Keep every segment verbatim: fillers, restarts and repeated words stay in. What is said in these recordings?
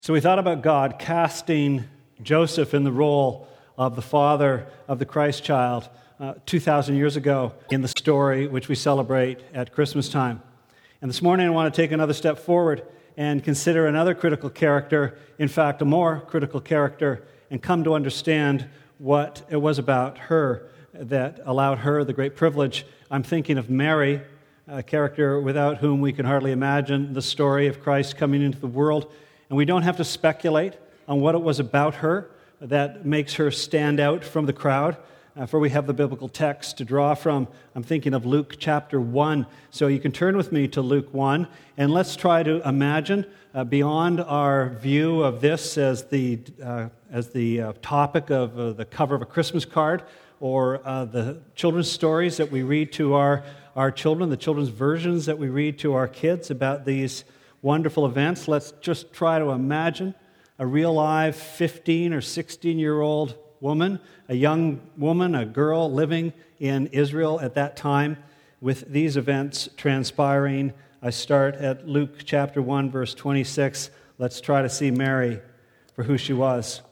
So we thought about God casting Joseph in the role of the father of the Christ child uh, two thousand years ago in the story which we celebrate at Christmas time. And this morning I want to take another step forward and consider another critical character, in fact a more critical character, and come to understand what it was about her that allowed her the great privilege. I'm thinking of Mary, a character without whom we can hardly imagine the story of Christ coming into the world. And we don't have to speculate on what it was about her that makes her stand out from the crowd, uh, for we have the biblical text to draw from. I'm thinking of Luke chapter one. So you can turn with me to Luke one, and let's try to imagine uh, beyond our view of this as the, uh, as the uh, topic of uh, the cover of a Christmas card, or uh, the children's stories that we read to our, our children, the children's versions that we read to our kids about these wonderful events. Let's just try to imagine a real live fifteen or sixteen-year-old woman, a young woman, a girl living in Israel at that time with these events transpiring. I start at Luke chapter one, verse twenty-six. Let's try to see Mary for who she was.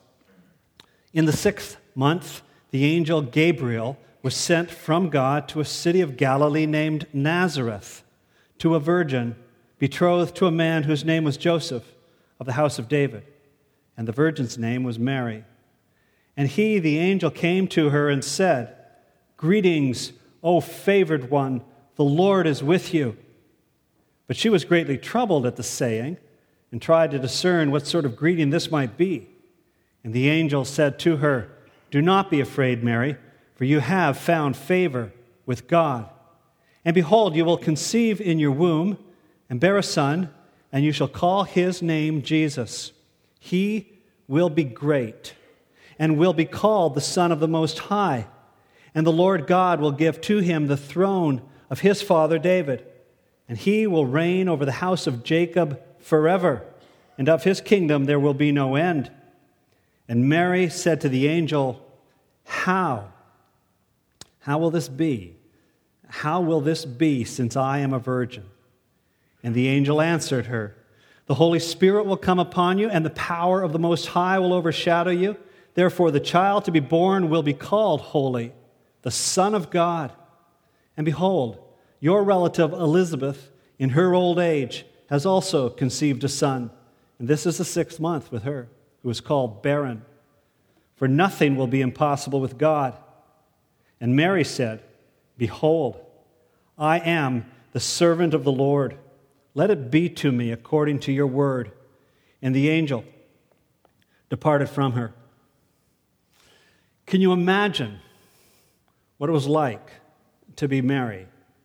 In the sixth month, the angel Gabriel was sent from God to a city of Galilee named Nazareth, to a virgin betrothed to a man whose name was Joseph, of the house of David, and the virgin's name was Mary. And he, the angel, came to her and said, "Greetings, O favored one, the Lord is with you." But she was greatly troubled at the saying, and tried to discern what sort of greeting this might be. And the angel said to her, "Do not be afraid, Mary, for you have found favor with God. And behold, you will conceive in your womb, and bear a son, and you shall call his name Jesus. He will be great, and will be called the Son of the Most High. And the Lord God will give to him the throne of his father David, and he will reign over the house of Jacob forever, and of his kingdom there will be no end." And Mary said to the angel, How? How will this be? How will this be, since I am a virgin? And the angel answered her, "The Holy Spirit will come upon you, and the power of the Most High will overshadow you. Therefore the child to be born will be called Holy, the Son of God. And behold, your relative Elizabeth, in her old age, has also conceived a son. And this is the sixth month with her, who is called barren. For nothing will be impossible with God." And Mary said, "Behold, I am the servant of the Lord. Let it be to me according to your word." And the angel departed from her. Can you imagine what it was like to be Mary?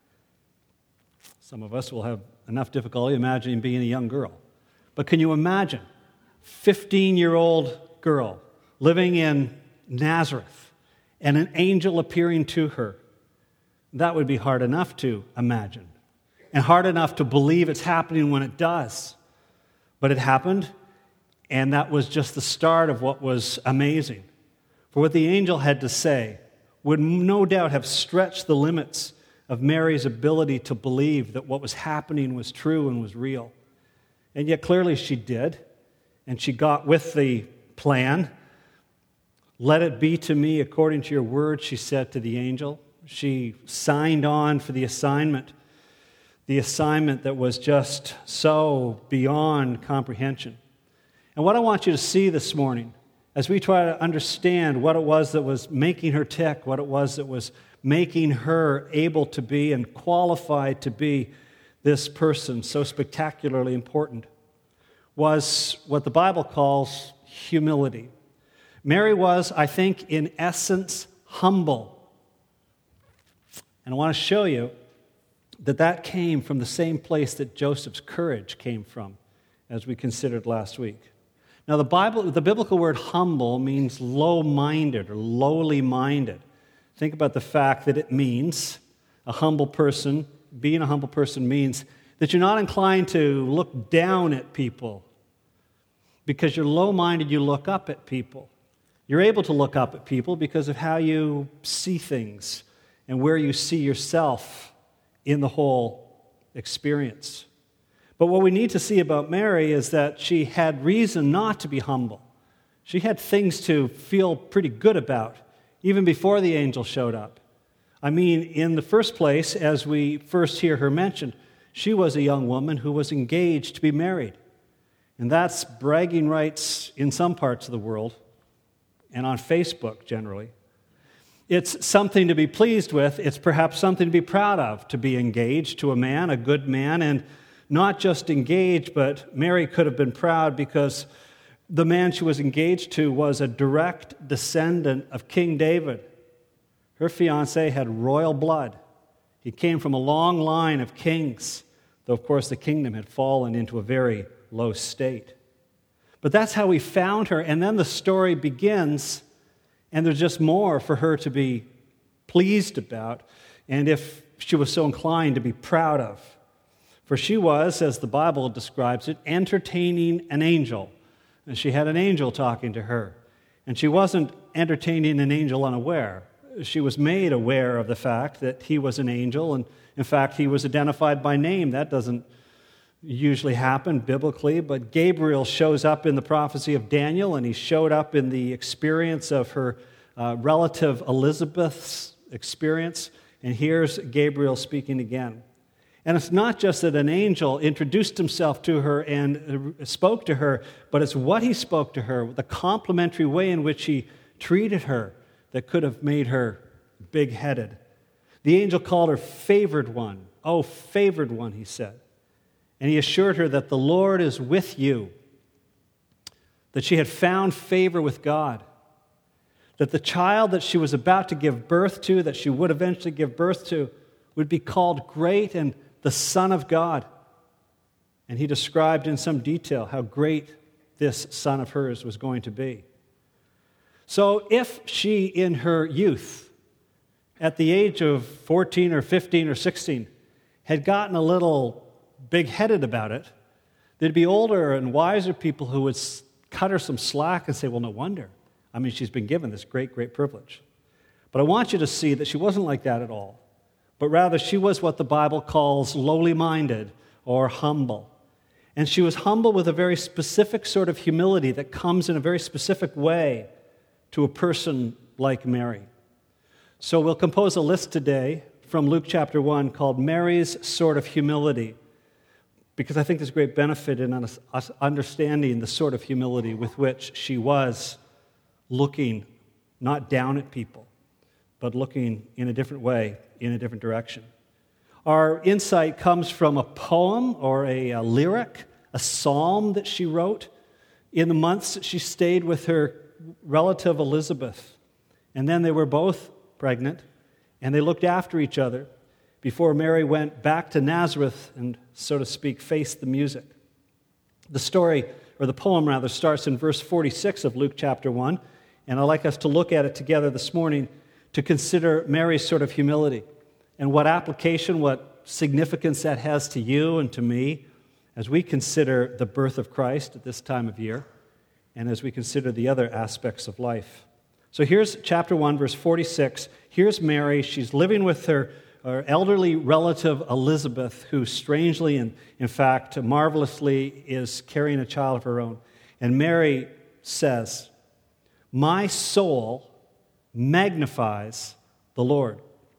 Some of us will have enough difficulty imagining being a young girl. But can you imagine fifteen-year-old girl living in Nazareth and an angel appearing to her? That would be hard enough to imagine, and hard enough to believe it's happening when it does. But it happened, and that was just the start of what was amazing. For what the angel had to say would no doubt have stretched the limits of Mary's ability to believe that what was happening was true and was real. And yet clearly she did, and she got with the plan. "Let it be to me according to your word," she said to the angel. She signed on for the assignment. The assignment that was just so beyond comprehension. And what I want you to see this morning, as we try to understand what it was that was making her tick, what it was that was making her able to be and qualified to be this person so spectacularly important, was what the Bible calls humility. Mary was, I think, in essence, humble. And I want to show you that that came from the same place that Joseph's courage came from, as we considered last week. Now, the Bible, the biblical word humble means low-minded or lowly-minded. Think about the fact that it means a humble person, being a humble person means that you're not inclined to look down at people. Because you're low-minded, you look up at people. You're able to look up at people because of how you see things and where you see yourself in the whole experience. But what we need to see about Mary is that she had reason not to be humble. She had things to feel pretty good about, even before the angel showed up. I mean, in the first place, as we first hear her mentioned, she was a young woman who was engaged to be married. And that's bragging rights in some parts of the world, and on Facebook generally. It's something to be pleased with. It's perhaps something to be proud of, to be engaged to a man, a good man, and not just engaged, but Mary could have been proud because the man she was engaged to was a direct descendant of King David. Her fiancé had royal blood. He came from a long line of kings, though, of course, the kingdom had fallen into a very low state. But that's how we found her, and then the story begins, and there's just more for her to be pleased about, and if she was so inclined, to be proud of. For she was, as the Bible describes it, entertaining an angel. And she had an angel talking to her. And she wasn't entertaining an angel unaware. She was made aware of the fact that he was an angel, and in fact, he was identified by name. That doesn't usually happen biblically, but Gabriel shows up in the prophecy of Daniel, and he showed up in the experience of her uh, relative Elizabeth's experience, and here's Gabriel speaking again. And it's not just that an angel introduced himself to her and spoke to her, but it's what he spoke to her, the complimentary way in which he treated her that could have made her big-headed. The angel called her favored one. Oh, favored one, he said. And he assured her that the Lord is with you, that she had found favor with God, that the child that she was about to give birth to, that she would eventually give birth to, would be called great and the Son of God. And he described in some detail how great this son of hers was going to be. So if she, in her youth, at the age of fourteen or fifteen or sixteen, had gotten a little big-headed about it, there'd be older and wiser people who would cut her some slack and say, well, no wonder. I mean, she's been given this great, great privilege. But I want you to see that she wasn't like that at all, but rather she was what the Bible calls lowly-minded or humble. And she was humble with a very specific sort of humility that comes in a very specific way to a person like Mary. So we'll compose a list today from Luke chapter one called Mary's Sort of Humility, because I think there's great benefit in us understanding the sort of humility with which she was looking not down at people, but looking in a different way, in a different direction. Our insight comes from a poem or a, a lyric, a psalm that she wrote in the months that she stayed with her relative Elizabeth. And then they were both pregnant, and they looked after each other before Mary went back to Nazareth and, so to speak, faced the music. The story, or the poem rather, starts in verse forty-six of Luke chapter one, and I'd like us to look at it together this morning to consider Mary's sort of humility and what application, what significance that has to you and to me as we consider the birth of Christ at this time of year and as we consider the other aspects of life. So here's chapter one, verse forty-six. Here's Mary. She's living with her Our elderly relative Elizabeth, who strangely and, in fact, marvelously is carrying a child of her own. And Mary says, "My soul magnifies the Lord."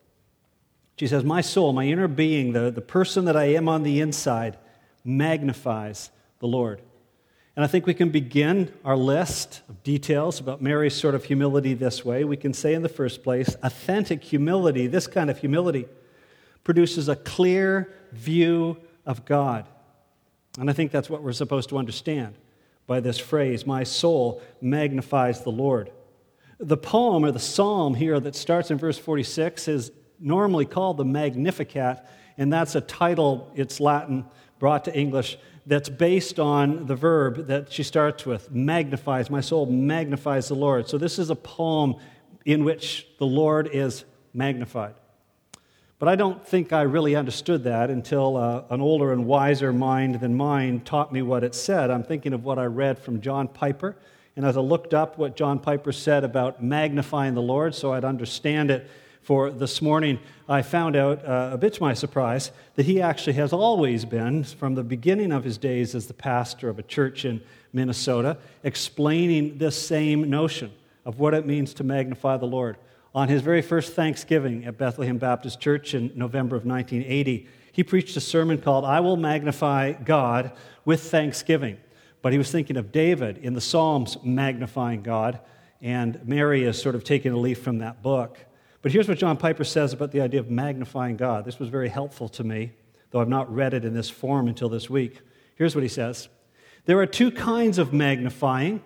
She says, my soul, my inner being, the, the person that I am on the inside, magnifies the Lord. And I think we can begin our list of details about Mary's sort of humility this way. We can say in the first place, authentic humility, this kind of humility, produces a clear view of God. And I think that's what we're supposed to understand by this phrase, my soul magnifies the Lord. The poem or the psalm here that starts in verse forty-six is normally called the Magnificat, and that's a title, it's Latin, brought to English, that's based on the verb that she starts with, magnifies, my soul magnifies the Lord. So this is a poem in which the Lord is magnified. But I don't think I really understood that until uh, an older and wiser mind than mine taught me what it said. I'm thinking of what I read from John Piper, and as I looked up what John Piper said about magnifying the Lord so I'd understand it for this morning, I found out, uh, a bit to my surprise, that he actually has always been, from the beginning of his days as the pastor of a church in Minnesota, explaining this same notion of what it means to magnify the Lord. On his very first Thanksgiving at Bethlehem Baptist Church in November of nineteen eighty, he preached a sermon called, "I Will Magnify God with Thanksgiving." But he was thinking of David in the Psalms magnifying God, and Mary is sort of taking a leaf from that book. But here's what John Piper says about the idea of magnifying God. This was very helpful to me, though I've not read it in this form until this week. Here's what he says. There are two kinds of magnifying: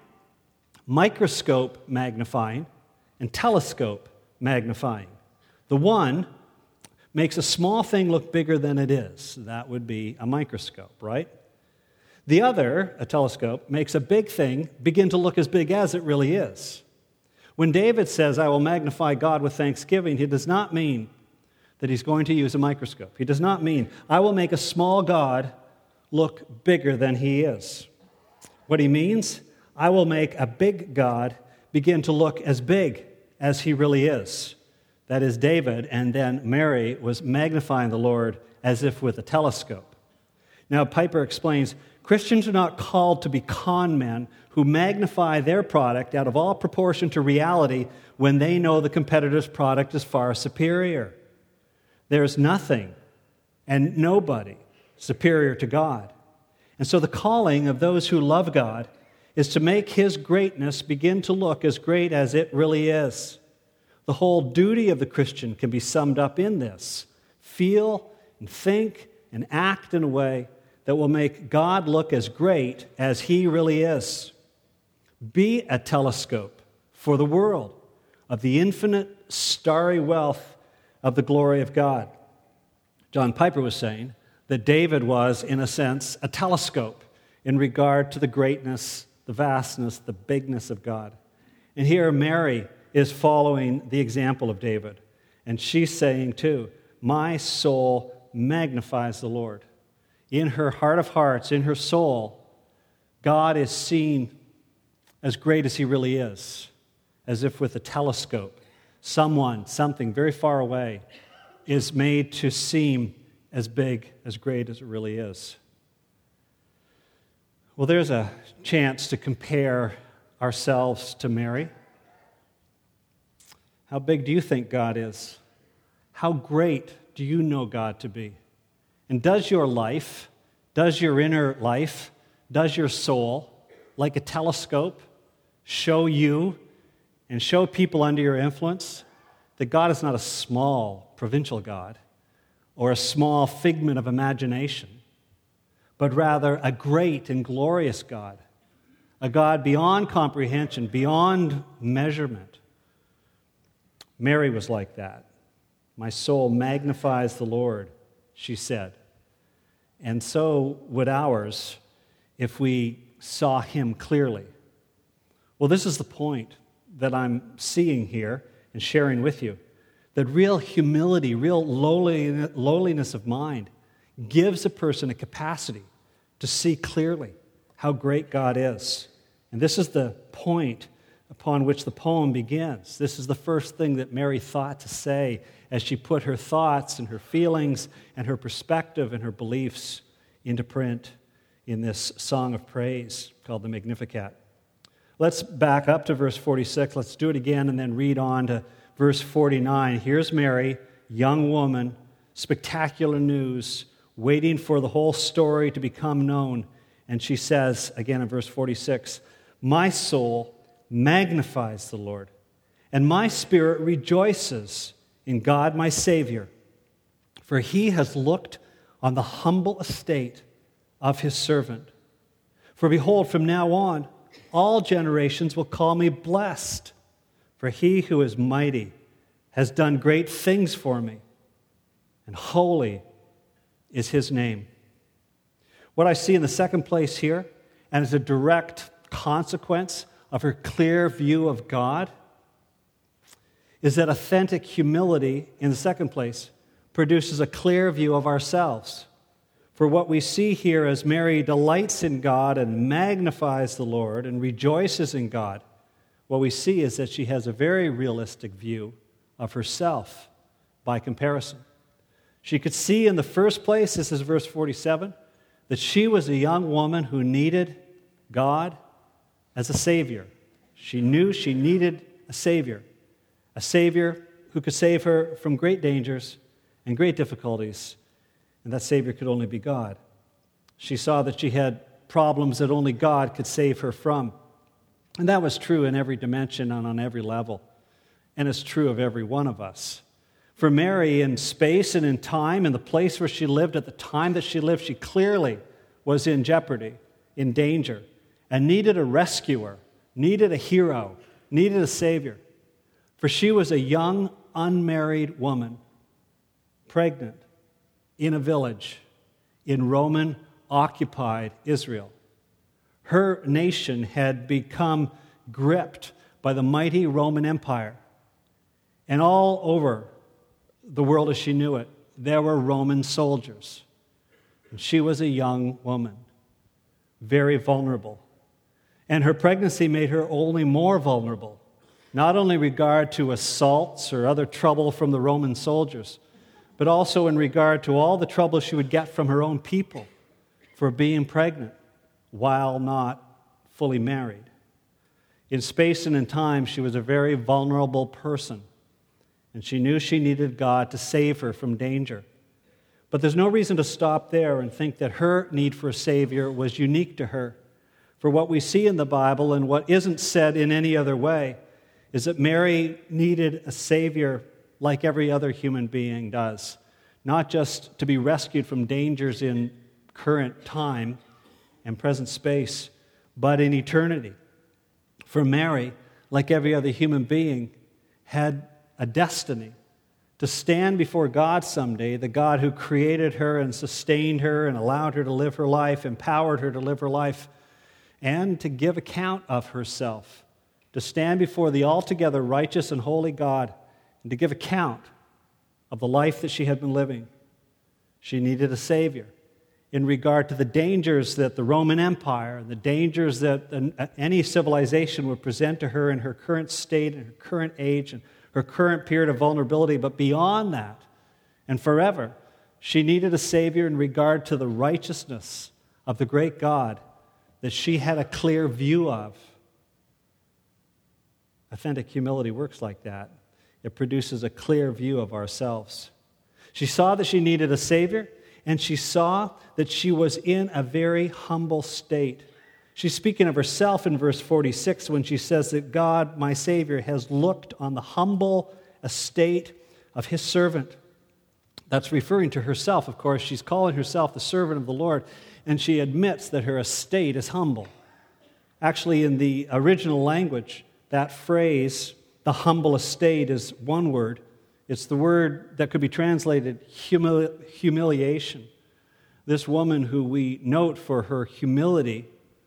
microscope magnifying and telescope magnifying. The one makes a small thing look bigger than it is. That would be a microscope, right? The other, a telescope, makes a big thing begin to look as big as it really is. When David says, "I will magnify God with thanksgiving," he does not mean that he's going to use a microscope. He does not mean, "I will make a small God look bigger than he is." What he means, "I will make a big God begin to look as big as he really is." That is, David and then Mary was magnifying the Lord as if with a telescope. Now, Piper explains, Christians are not called to be con men who magnify their product out of all proportion to reality when they know the competitor's product is far superior. There's nothing and nobody superior to God. And so the calling of those who love God is to make his greatness begin to look as great as it really is. The whole duty of the Christian can be summed up in this: feel and think and act in a way that will make God look as great as he really is. Be a telescope for the world of the infinite starry wealth of the glory of God. John Piper was saying that David was, in a sense, a telescope in regard to the greatness, the vastness, the bigness of God. And here Mary is following the example of David. And she's saying too, "My soul magnifies the Lord." In her heart of hearts, in her soul, God is seen as great as he really is, as if with a telescope, someone, something very far away is made to seem as big, as great as it really is. Well, there's a chance to compare ourselves to Mary. How big do you think God is? How great do you know God to be? And does your life, does your inner life, does your soul, like a telescope, show you and show people under your influence that God is not a small provincial God or a small figment of imagination, but rather a great and glorious God, a God beyond comprehension, beyond measurement? Mary was like that. "My soul magnifies the Lord," she said. And so would ours if we saw him clearly. Well, this is the point that I'm seeing here and sharing with you, that real humility, real lowliness of mind gives a person a capacity to see clearly how great God is. And this is the point upon which the poem begins. This is the first thing that Mary thought to say as she put her thoughts and her feelings and her perspective and her beliefs into print in this song of praise called the Magnificat. Let's back up to verse forty-six. Let's do it again and then read on to verse forty-nine. Here's Mary, young woman, spectacular news, waiting for the whole story to become known. And she says, again in verse forty-six, "My soul magnifies the Lord, and my spirit rejoices in God my Savior, for he has looked on the humble estate of his servant. For behold, from now on, all generations will call me blessed, for he who is mighty has done great things for me, and holy is his name." What I see in the second place here, and as a direct consequence of her clear view of God, is that authentic humility, in the second place, produces a clear view of ourselves. For what we see here as Mary delights in God and magnifies the Lord and rejoices in God, what we see is that she has a very realistic view of herself by comparison. She could see in the first place, this is verse forty-seven, that she was a young woman who needed God as a Savior. She knew she needed a Savior, a Savior who could save her from great dangers and great difficulties, and that Savior could only be God. She saw that she had problems that only God could save her from. And that was true in every dimension and on every level. And it's true of every one of us. For Mary, in space and in time, in the place where she lived, at the time that she lived, she clearly was in jeopardy, in danger, and needed a rescuer, needed a hero, needed a Savior. For she was a young, unmarried woman, pregnant, in a village, in Roman-occupied Israel. Her nation had become gripped by the mighty Roman Empire. And all over the world as she knew it, there were Roman soldiers. And she was a young woman, very vulnerable. And her pregnancy made her only more vulnerable, not only in regard to assaults or other trouble from the Roman soldiers, but also in regard to all the trouble she would get from her own people for being pregnant while not fully married. In space and in time, she was a very vulnerable person, and she knew she needed God to save her from danger. But there's no reason to stop there and think that her need for a Savior was unique to her. For what we see in the Bible, and what isn't said in any other way, is that Mary needed a Savior like every other human being does, not just to be rescued from dangers in current time and present space, but in eternity. For Mary, like every other human being, had a destiny to stand before God someday, the God who created her and sustained her and allowed her to live her life, empowered her to live her life, and to give account of herself, to stand before the altogether righteous and holy God and to give account of the life that she had been living. She needed a Savior in regard to the dangers that the Roman Empire and the dangers that any civilization would present to her in her current state and her current age and her current period of vulnerability. But beyond that, and forever, she needed a Savior in regard to the righteousness of the great God that she had a clear view of. Authentic humility works like that. It produces a clear view of ourselves. She saw that she needed a Savior, and she saw that she was in a very humble state. She's speaking of herself in verse forty-six when she says that God, my Savior, has looked on the humble estate of His servant. That's referring to herself, of course. She's calling herself the servant of the Lord, and she admits that her estate is humble. Actually, in the original language, that phrase, the humble estate, is one word. It's the word that could be translated humili- humiliation. This woman, who we note for her humility,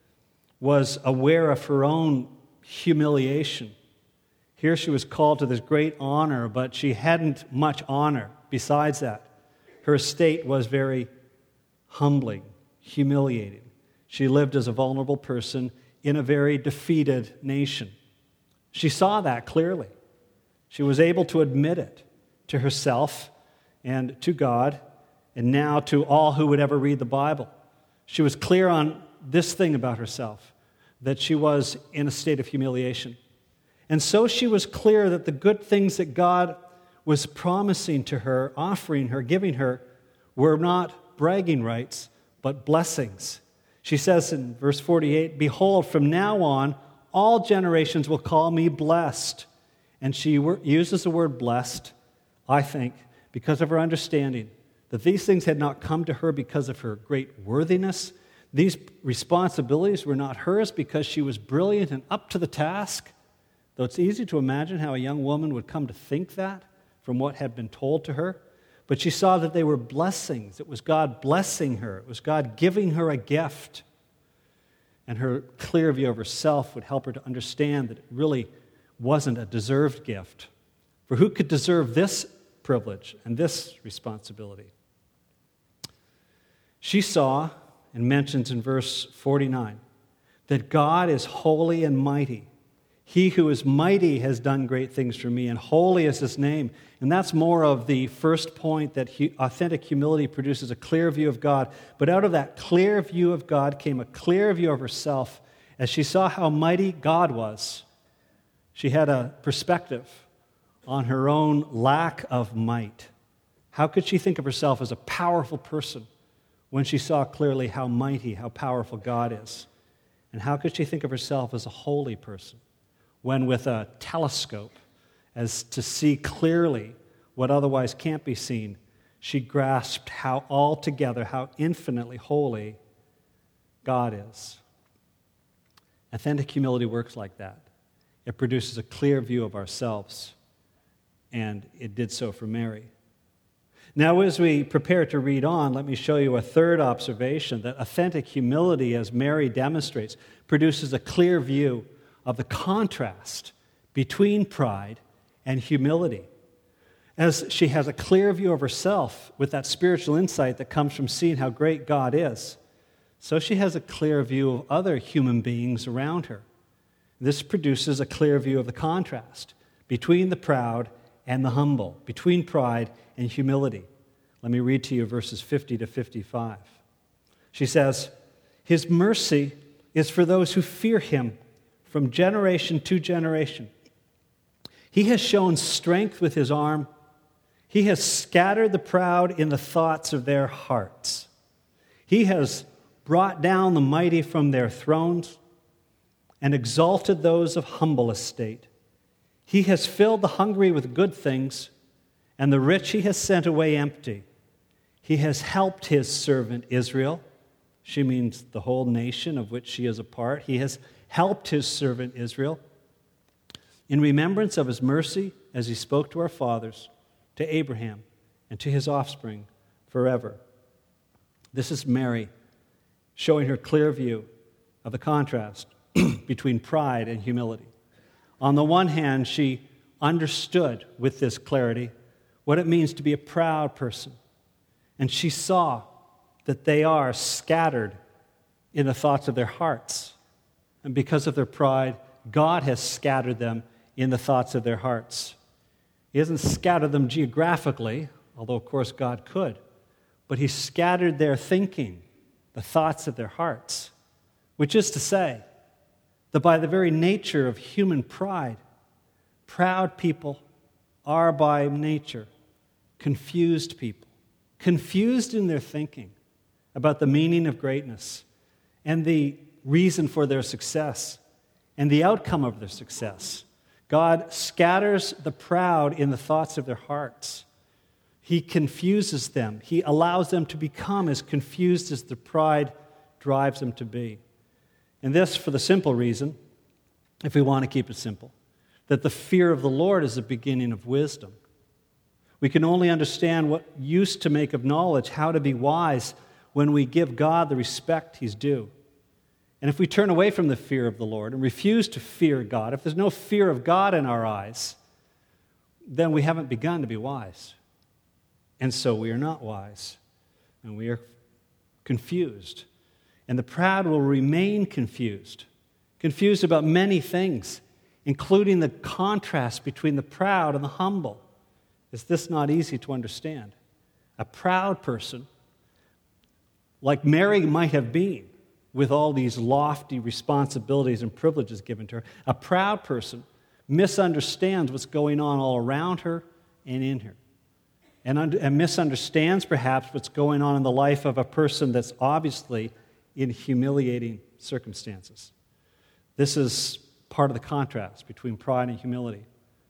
was aware of her own humiliation. Here she was called to this great honor, but she hadn't much honor besides that. Her estate was very humbling, humiliating. She lived as a vulnerable person in a very defeated nation. She saw that clearly. She was able to admit it to herself and to God, and now to all who would ever read the Bible. She was clear on this thing about herself, that she was in a state of humiliation. And so she was clear that the good things that God was promising to her, offering her, giving her, were not bragging rights, but blessings. She says in verse forty-eight, "Behold, from now on, all generations will call me blessed." And she uses the word blessed, I think, because of her understanding that these things had not come to her because of her great worthiness. These responsibilities were not hers because she was brilliant and up to the task. Though it's easy to imagine how a young woman would come to think that from what had been told to her. But she saw that they were blessings. It was God blessing her. It was God giving her a gift. And her clear view of herself would help her to understand that it really wasn't a deserved gift. For who could deserve this privilege and this responsibility? She saw, and mentions in verse forty-nine, that God is holy and mighty. He who is mighty has done great things for me, and holy is his name. And that's more of the first point, that hu- authentic humility produces a clear view of God. But out of that clear view of God came a clear view of herself. As she saw how mighty God was, she had a perspective on her own lack of might. How could she think of herself as a powerful person when she saw clearly how mighty, how powerful God is? And how could she think of herself as a holy person when, with a telescope, as to see clearly what otherwise can't be seen, she grasped how altogether, how infinitely holy God is? Authentic humility works like that. It produces a clear view of ourselves, and it did so for Mary. Now, as we prepare to read on, let me show you a third observation, that authentic humility, as Mary demonstrates, produces a clear view of the contrast between pride and humility. As she has a clear view of herself with that spiritual insight that comes from seeing how great God is, so she has a clear view of other human beings around her. This produces a clear view of the contrast between the proud and the humble, between pride and humility. Let me read to you verses fifty to fifty-five. She says, "His mercy is for those who fear him from generation to generation. He has shown strength with his arm. He has scattered the proud in the thoughts of their hearts. He has brought down the mighty from their thrones and exalted those of humble estate. He has filled the hungry with good things, and the rich he has sent away empty. He has helped his servant Israel." She means the whole nation of which she is a part. He has helped his servant Israel in remembrance of his mercy, as he spoke to our fathers, to Abraham, and to his offspring forever. This is Mary showing her clear view of the contrast between pride and humility. On the one hand, she understood with this clarity what it means to be a proud person. And she saw that they are scattered in the thoughts of their hearts. And because of their pride, God has scattered them in the thoughts of their hearts. He hasn't scattered them geographically, although of course God could, but he scattered their thinking, the thoughts of their hearts, which is to say that by the very nature of human pride, proud people are by nature confused people, confused in their thinking about the meaning of greatness and the reason for their success and the outcome of their success. God scatters the proud in the thoughts of their hearts. He confuses them. He allows them to become as confused as the pride drives them to be. And this for the simple reason, if we want to keep it simple, that the fear of the Lord is the beginning of wisdom. We can only understand what use to make of knowledge, how to be wise, when we give God the respect he's due. And if we turn away from the fear of the Lord and refuse to fear God, if there's no fear of God in our eyes, then we haven't begun to be wise. And so we are not wise, and we are confused. And the proud will remain confused, confused about many things, including the contrast between the proud and the humble. Is this not easy to understand? A proud person, like Mary might have been, with all these lofty responsibilities and privileges given to her, a proud person misunderstands what's going on all around her and in her. And, under, and misunderstands perhaps what's going on in the life of a person that's obviously in humiliating circumstances. This is part of the contrast between pride and humility.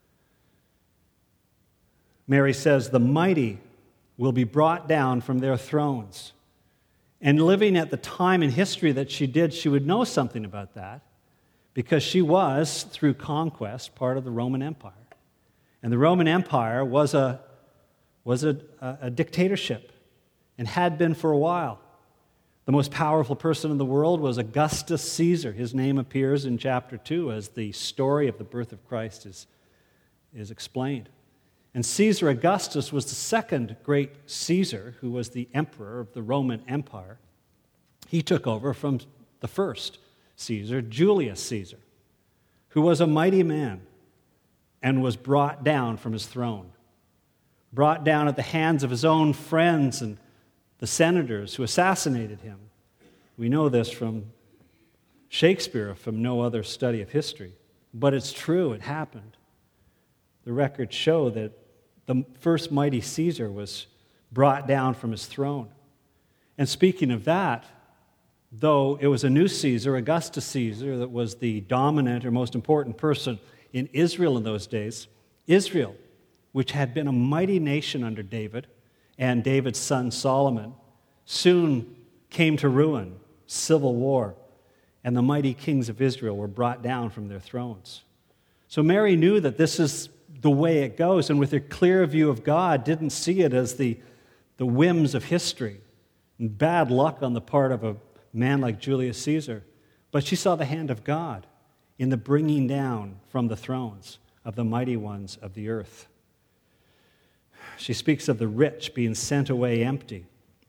Mary says, the mighty will be brought down from their thrones. And living at the time in history that she did, she would know something about that because she was, through conquest, part of the Roman Empire. And the Roman Empire was a, was a, a dictatorship and had been for a while. The most powerful person in the world was Augustus Caesar. His name appears in chapter two as the story of the birth of Christ is, is explained. And Caesar Augustus was the second great Caesar, who was the emperor of the Roman Empire. He took over from the first Caesar, Julius Caesar, who was a mighty man and was brought down from his throne, brought down at the hands of his own friends and the senators who assassinated him. We know this from Shakespeare, from no other study of history. But it's true, it happened. The records show that the first mighty Caesar was brought down from his throne. And speaking of that, though it was a new Caesar, Augustus Caesar, that was the dominant or most important person in Israel in those days, Israel, which had been a mighty nation under David and David's son Solomon, soon came to ruin, civil war, and the mighty kings of Israel were brought down from their thrones. So Mary knew that this is the way it goes, and with her clear view of God, didn't see it as the, the whims of history and bad luck on the part of a man like Julius Caesar, but she saw the hand of God in the bringing down from the thrones of the mighty ones of the earth. She speaks of the rich being sent away empty.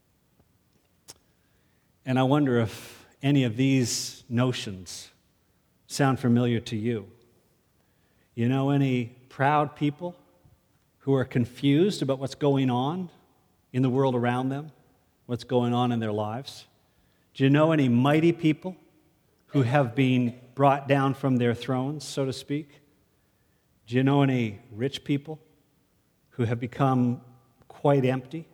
And I wonder if any of these notions sound familiar to you. You know any proud people who are confused about what's going on in the world around them, what's going on in their lives? Do you know any mighty people who have been brought down from their thrones, so to speak? Do you know any rich people who have become quite empty?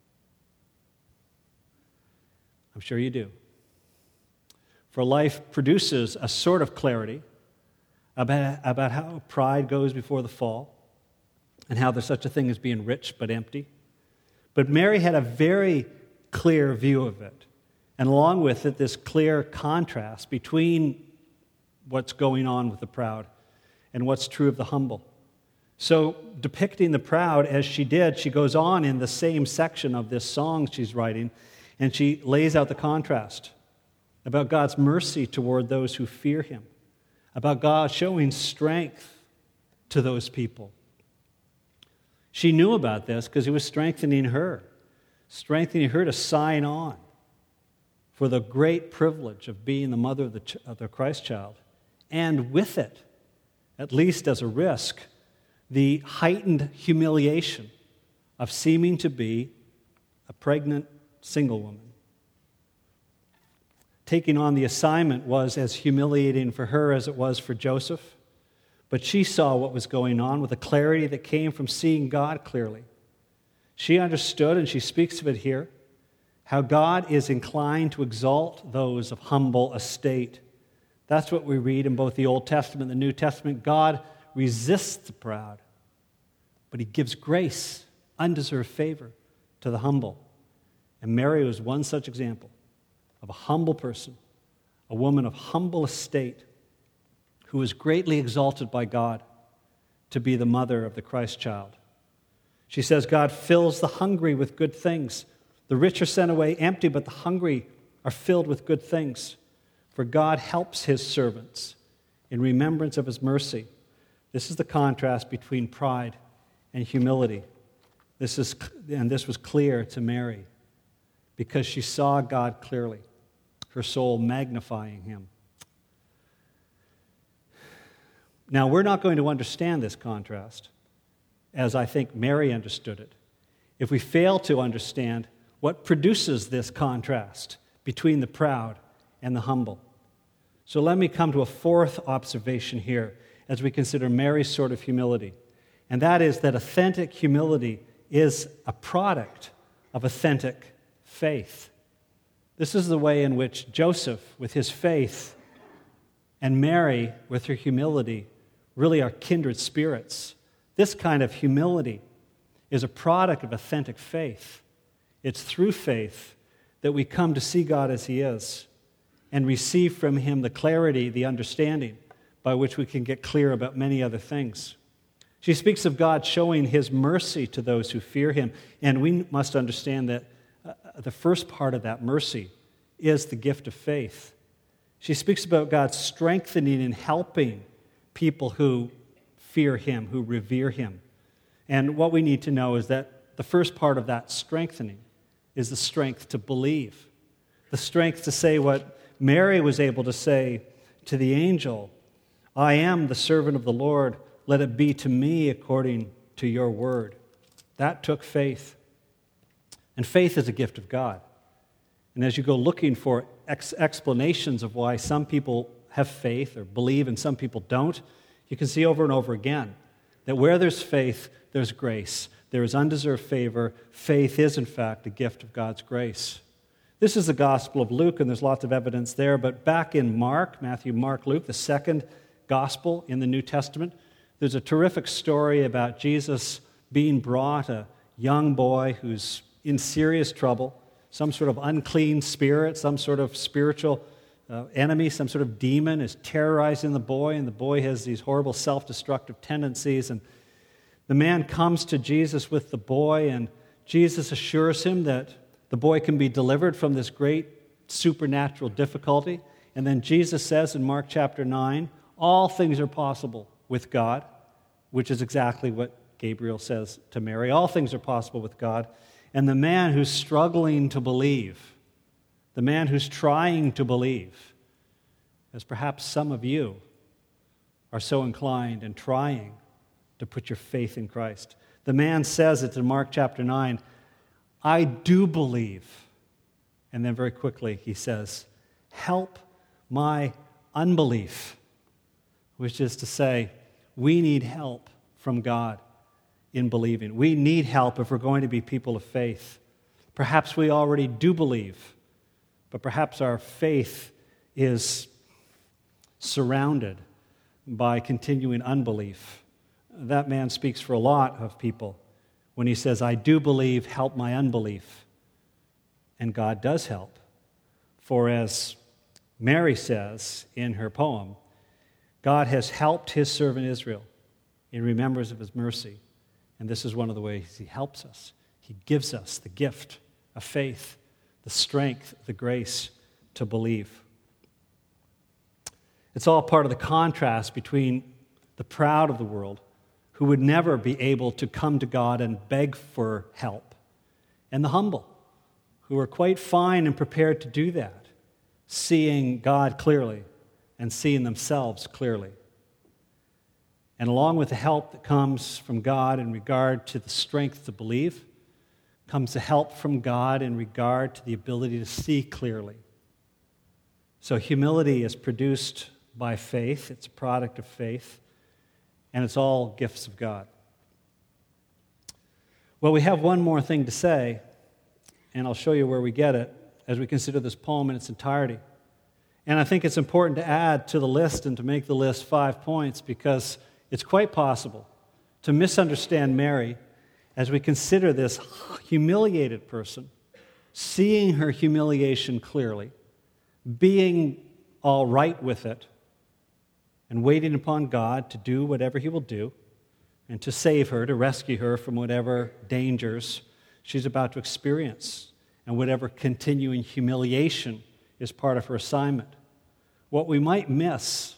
I'm sure you do. For life produces a sort of clarity about, about how pride goes before the fall and how there's such a thing as being rich but empty. But Mary had a very clear view of it. And along with it, this clear contrast between what's going on with the proud and what's true of the humble. So, depicting the proud as she did, she goes on in the same section of this song she's writing, and she lays out the contrast about God's mercy toward those who fear him, about God showing strength to those people. She knew about this because he was strengthening her, strengthening her to sign on for the great privilege of being the mother of the, ch- of the Christ child, and with it, at least as a risk, the heightened humiliation of seeming to be a pregnant single woman. Taking on the assignment was as humiliating for her as it was for Joseph, but she saw what was going on with a clarity that came from seeing God clearly. She understood, and she speaks of it here, how God is inclined to exalt those of humble estate. That's what we read in both the Old Testament and the New Testament. God resists the proud, but he gives grace, undeserved favor to the humble. And Mary was one such example of a humble person, a woman of humble estate who was greatly exalted by God to be the mother of the Christ child. She says, God fills the hungry with good things. The rich are sent away empty, but the hungry are filled with good things. For God helps his servants in remembrance of his mercy. This is the contrast between pride and humility. This is, and this was clear to Mary because she saw God clearly, her soul magnifying him. Now, we're not going to understand this contrast as I think Mary understood it if we fail to understand what produces this contrast between the proud and the humble. So let me come to a fourth observation here as we consider Mary's sort of humility, and that is that authentic humility is a product of authentic faith. This is the way in which Joseph, with his faith, and Mary, with her humility, really are kindred spirits. This kind of humility is a product of authentic faith. It's through faith that we come to see God as he is and receive from him the clarity, the understanding by which we can get clear about many other things. She speaks of God showing his mercy to those who fear him, and we must understand that uh, the first part of that mercy is the gift of faith. She speaks about God strengthening and helping people who fear him, who revere him. And what we need to know is that the first part of that strengthening is the strength to believe, the strength to say what Mary was able to say to the angel I am the servant of the Lord. Let it be to me according to your word. That took faith. And faith is a gift of God. And as you go looking for ex- explanations of why some people have faith or believe and some people don't, you can see over and over again that where there's faith, there's grace. There is undeserved favor. Faith is, in fact, a gift of God's grace. This is the Gospel of Luke, and there's lots of evidence there. But back in Mark, Matthew, Mark, Luke, the second Gospel in the New Testament, there's a terrific story about Jesus being brought, a young boy who's in serious trouble, some sort of unclean spirit, some sort of spiritual uh, enemy, some sort of demon is terrorizing the boy, and the boy has these horrible self-destructive tendencies. And the man comes to Jesus with the boy, and Jesus assures him that the boy can be delivered from this great supernatural difficulty. And then Jesus says in Mark chapter nine, all things are possible with God, which is exactly what Gabriel says to Mary. All things are possible with God. And the man who's struggling to believe, the man who's trying to believe, as perhaps some of you are so inclined and trying to put your faith in Christ. The man says it in Mark chapter nine, I do believe. And then very quickly he says, help my unbelief, which is to say, we need help from God in believing. We need help if we're going to be people of faith. Perhaps we already do believe, but perhaps our faith is surrounded by continuing unbelief. That man speaks for a lot of people when he says, I do believe, help my unbelief. And God does help. For as Mary says in her poem, God has helped his servant Israel in remembrance of his mercy. And this is one of the ways he helps us. He gives us the gift of faith, the strength, the grace to believe. It's all part of the contrast between the proud of the world, who would never be able to come to God and beg for help, and the humble, who are quite fine and prepared to do that, seeing God clearly and seeing themselves clearly. And along with the help that comes from God in regard to the strength to believe, comes the help from God in regard to the ability to see clearly. So humility is produced by faith. It's a product of faith. And it's all gifts of God. Well, we have one more thing to say, and I'll show you where we get it as we consider this poem in its entirety. And I think it's important to add to the list and to make the list five points, because it's quite possible to misunderstand Mary as we consider this humiliated person, seeing her humiliation clearly, being all right with it, and waiting upon God to do whatever he will do and to save her, to rescue her from whatever dangers she's about to experience and whatever continuing humiliation is part of her assignment. What we might miss,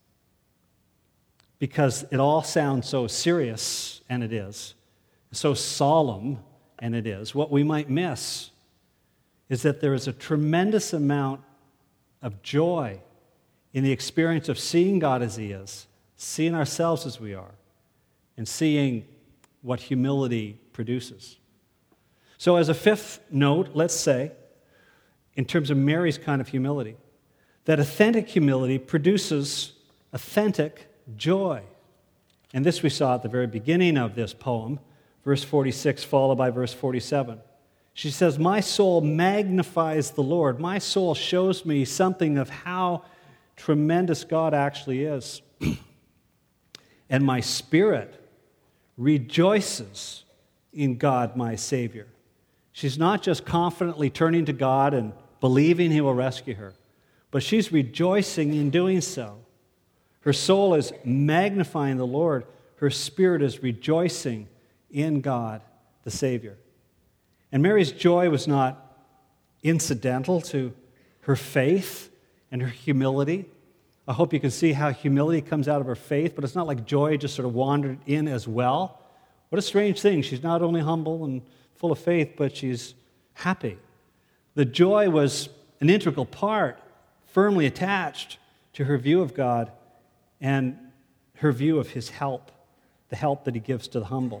because it all sounds so serious, and it is, so solemn, and it is, what we might miss is that there is a tremendous amount of joy in the experience of seeing God as he is, seeing ourselves as we are, and seeing what humility produces. So as a fifth note, let's say, in terms of Mary's kind of humility, that authentic humility produces authentic joy. And this we saw at the very beginning of this poem, verse forty-six, followed by verse forty-seven. She says, my soul magnifies the Lord. My soul shows me something of how tremendous God actually is. And my spirit rejoices in God, my Savior. She's not just confidently turning to God and believing he will rescue her, but she's rejoicing in doing so. Her soul is magnifying the Lord. Her spirit is rejoicing in God, the Savior. And Mary's joy was not incidental to her faith and her humility. I hope you can see how humility comes out of her faith, but it's not like joy just sort of wandered in as well. What a strange thing. She's not only humble and full of faith, but she's happy. The joy was an integral part, firmly attached to her view of God and her view of his help, the help that he gives to the humble.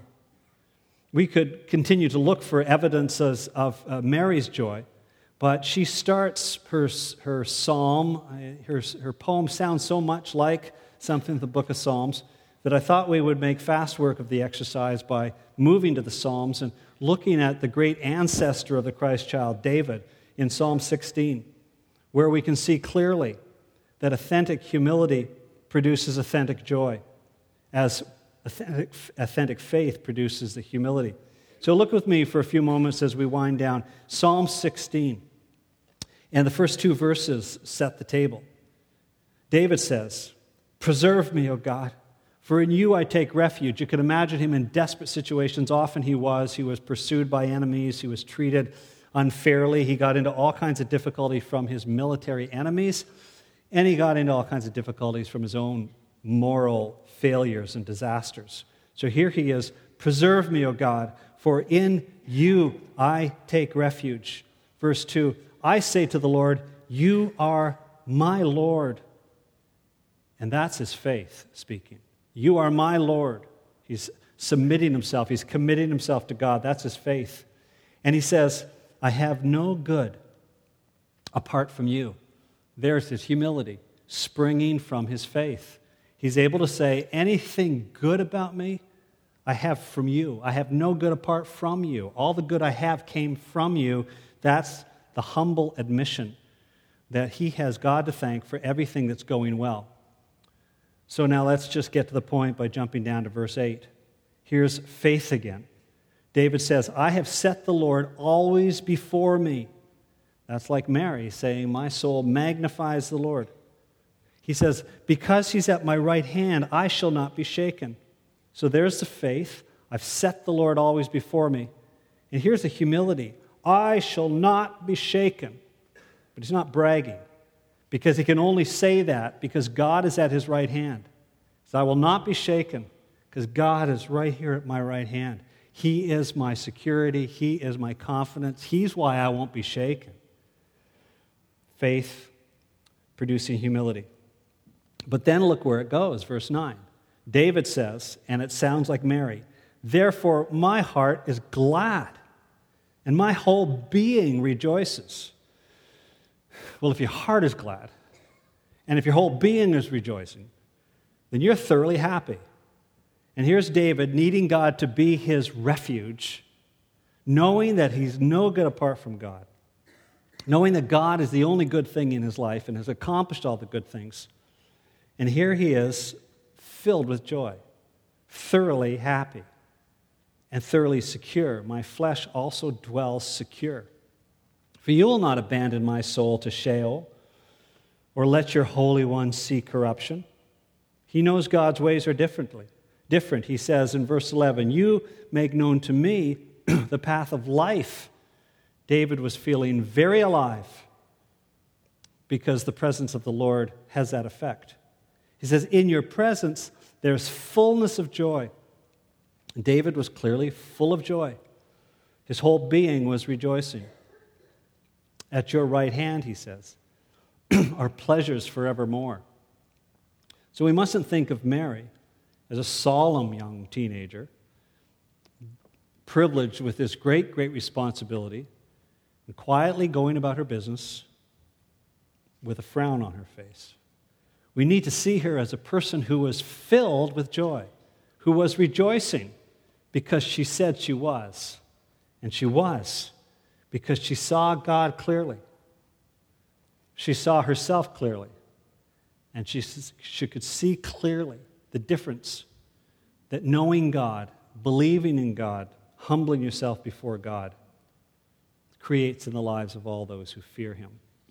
We could continue to look for evidences of uh, Mary's joy, but she starts her, her psalm, her, her poem sounds so much like something in the book of Psalms that I thought we would make fast work of the exercise by moving to the Psalms and looking at the great ancestor of the Christ child, David, in Psalm sixteen, where we can see clearly that authentic humility produces authentic joy, as authentic, authentic faith produces the humility. So look with me for a few moments as we wind down. Psalm sixteen, and the first two verses set the table. David says, "Preserve me, O God, for in you I take refuge." You can imagine him in desperate situations. Often he was. He was pursued by enemies. He was treated unfairly. He got into all kinds of difficulty from his military enemies, and he got into all kinds of difficulties from his own moral failures and disasters. So here he is, "Preserve me, O God, for in you I take refuge." Verse two, "I say to the Lord, you are my Lord." And that's his faith speaking. You are my Lord. He's submitting himself. He's committing himself to God. That's his faith. And he says, "I have no good apart from you." There's his humility springing from his faith. He's able to say, anything good about me, I have from you. I have no good apart from you. All the good I have came from you. That's the humble admission that he has God to thank for everything that's going well. So now let's just get to the point by jumping down to verse eight. Here's faith again. David says, "I have set the Lord always before me." That's like Mary saying, "My soul magnifies the Lord." He says, "Because he's at my right hand, I shall not be shaken." So there's the faith. I've set the Lord always before me. And here's the humility. I shall not be shaken. But he's not bragging, because he can only say that because God is at his right hand. So I will not be shaken because God is right here at my right hand. He is my security. He is my confidence. He's why I won't be shaken. Faith producing humility. But then look where it goes, verse nine. David says, and it sounds like Mary, "Therefore my heart is glad, and my whole being rejoices." Well, if your heart is glad, and if your whole being is rejoicing, then you're thoroughly happy. And here's David needing God to be his refuge, knowing that he's no good apart from God, knowing that God is the only good thing in his life and has accomplished all the good things. And here he is, filled with joy, thoroughly happy, and thoroughly secure. My flesh also dwells secure. For you will not abandon my soul to Sheol, or let your Holy One see corruption. He knows God's ways are differently. Different. He says in verse eleven, "You make known to me the path of life." David was feeling very alive because the presence of the Lord has that effect. He says, "In your presence there's fullness of joy." And David was clearly full of joy. His whole being was rejoicing. "At your right hand," he says, "are pleasures forevermore." So we mustn't think of Mary as a solemn young teenager, privileged with this great, great responsibility, and quietly going about her business with a frown on her face. We need to see her as a person who was filled with joy, who was rejoicing because she said she was. And she was, because she saw God clearly. She saw herself clearly. And she, she could see clearly the difference that knowing God, believing in God, humbling yourself before God creates in the lives of all those who fear him.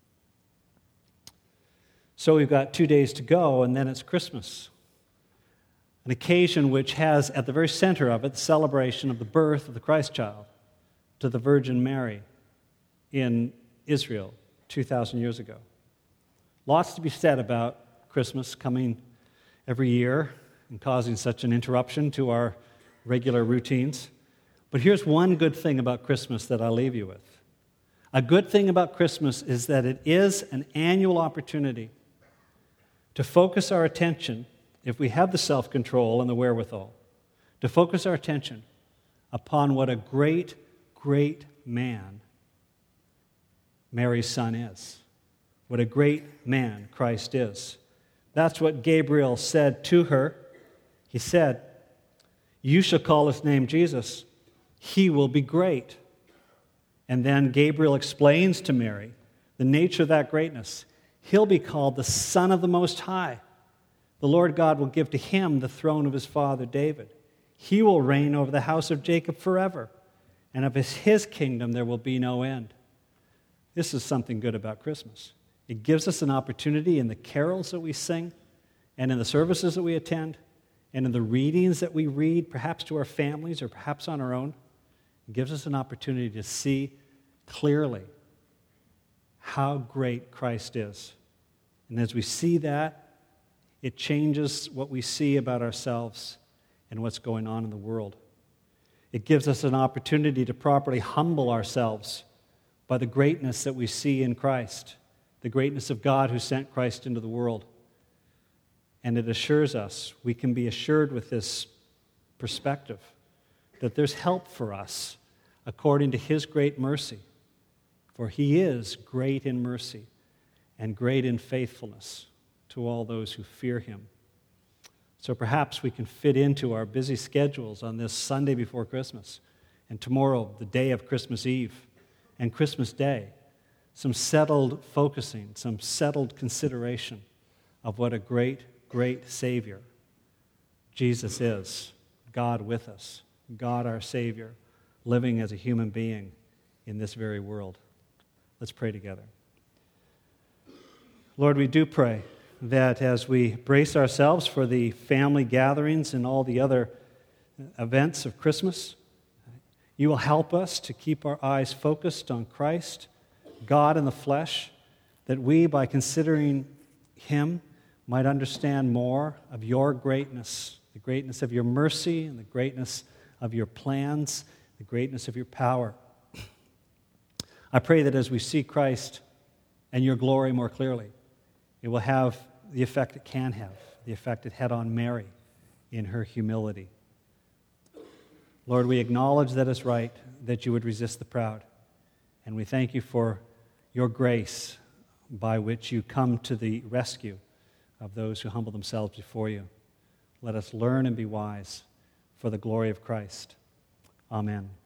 So we've got two days to go, and then it's Christmas, an occasion which has at the very center of it the celebration of the birth of the Christ child to the Virgin Mary in Israel two thousand years ago. Lots to be said about Christmas coming every year and causing such an interruption to our regular routines. But here's one good thing about Christmas that I'll leave you with. A good thing about Christmas is that it is an annual opportunity to focus our attention if we have the self-control and the wherewithal to focus our attention upon what a great, great man Mary's son is, what a great man Christ is. That's what Gabriel said to her. He said, "You shall call his name Jesus. He will be great." And then Gabriel explains to Mary the nature of that greatness. He'll be called the Son of the Most High. The Lord God will give to him the throne of his father David. He will reign over the house of Jacob forever, and of his, his kingdom there will be no end. This is something good about Christmas. It gives us an opportunity in the carols that we sing, and in the services that we attend, and in the readings that we read, perhaps to our families or perhaps on our own. It gives us an opportunity to see clearly how great Christ is. And as we see that, it changes what we see about ourselves and what's going on in the world. It gives us an opportunity to properly humble ourselves by the greatness that we see in Christ, the greatness of God who sent Christ into the world. And it assures us, we can be assured with this perspective, that there's help for us according to his great mercy. For he is great in mercy and great in faithfulness to all those who fear him. So perhaps we can fit into our busy schedules on this Sunday before Christmas, and tomorrow, the day of Christmas Eve, and Christmas Day, some settled focusing, some settled consideration of what a great, great Savior Jesus is. God with us, God our Savior, living as a human being in this very world. Let's pray together. Lord, we do pray that as we brace ourselves for the family gatherings and all the other events of Christmas, you will help us to keep our eyes focused on Christ, God in the flesh, that we, by considering him, might understand more of your greatness, the greatness of your mercy and the greatness of your plans, the greatness of your power. I pray that as we see Christ and your glory more clearly, it will have the effect it can have, the effect it had on Mary in her humility. Lord, we acknowledge that it's right that you would resist the proud, and we thank you for your grace by which you come to the rescue of those who humble themselves before you. Let us learn and be wise for the glory of Christ. Amen.